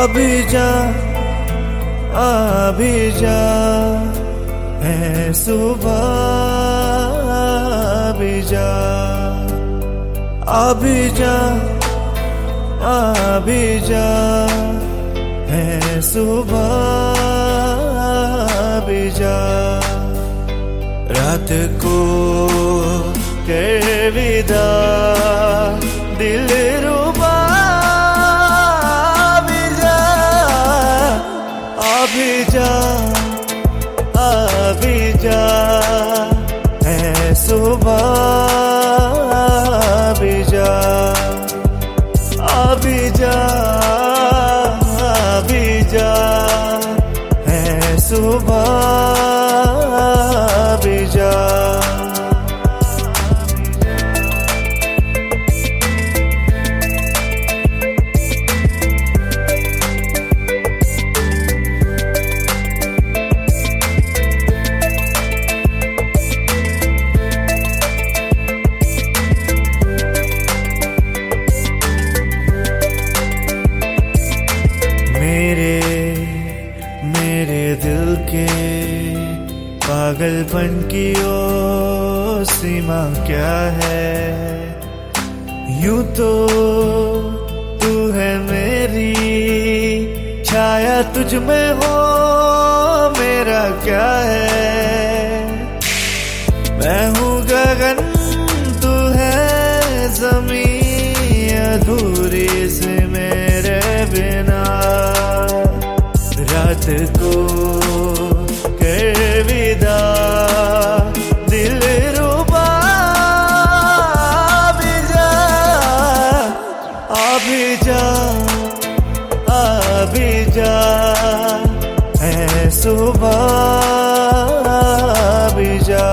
अभी जा अभी जा है सुबह, अभी जा अभी जा अभी जा है सुबह, अभी जा रात को कर विदा दिल रुबा, अभी जा अभी जा है सुबह, अभी जा अभी जा अभी जा है सुबह, अभी जा मेरे दिल के पागलपन की ओ सीमा क्या है, यूं तो तू है मेरी छाया, तुझ में हो मेरा क्या है, मैं हूँ गगन तू है ज़मीं, अधूरी से मेरे बिना रात को कर विदा दिल रुबा, अभी जा अभी जा अभी जा है सुबह, अभी जा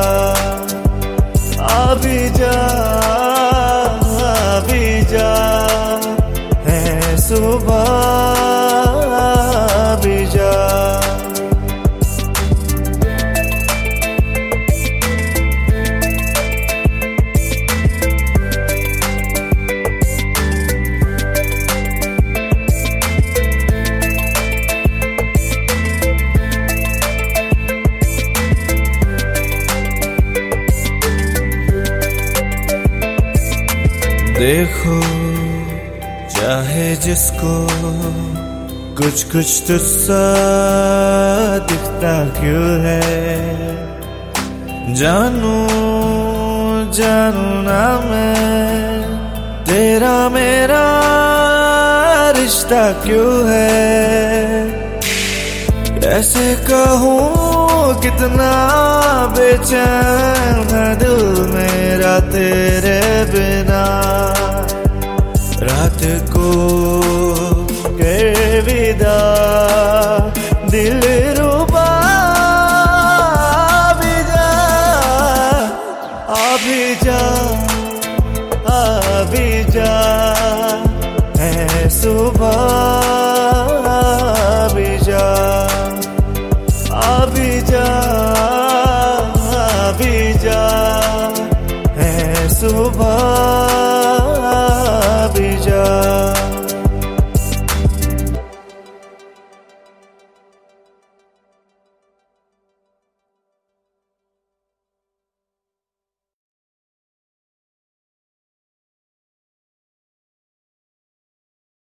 अभी जा अभी जा है सुबह, अभी जा देखो चाहे जिसको कुछ कुछ तुझसा दिखता क्यों है, जानू जानू ना मैं तेरा मेरा रिश्ता क्यों है, कैसे कहूँ कितना बेचैन है दिल मेरा तेरे बिना, रात को कर विदा दिल रुबा, अभी जा अभी जा अभी जा है सुबह, अभी जा अभी जा अभी जा है सुबह।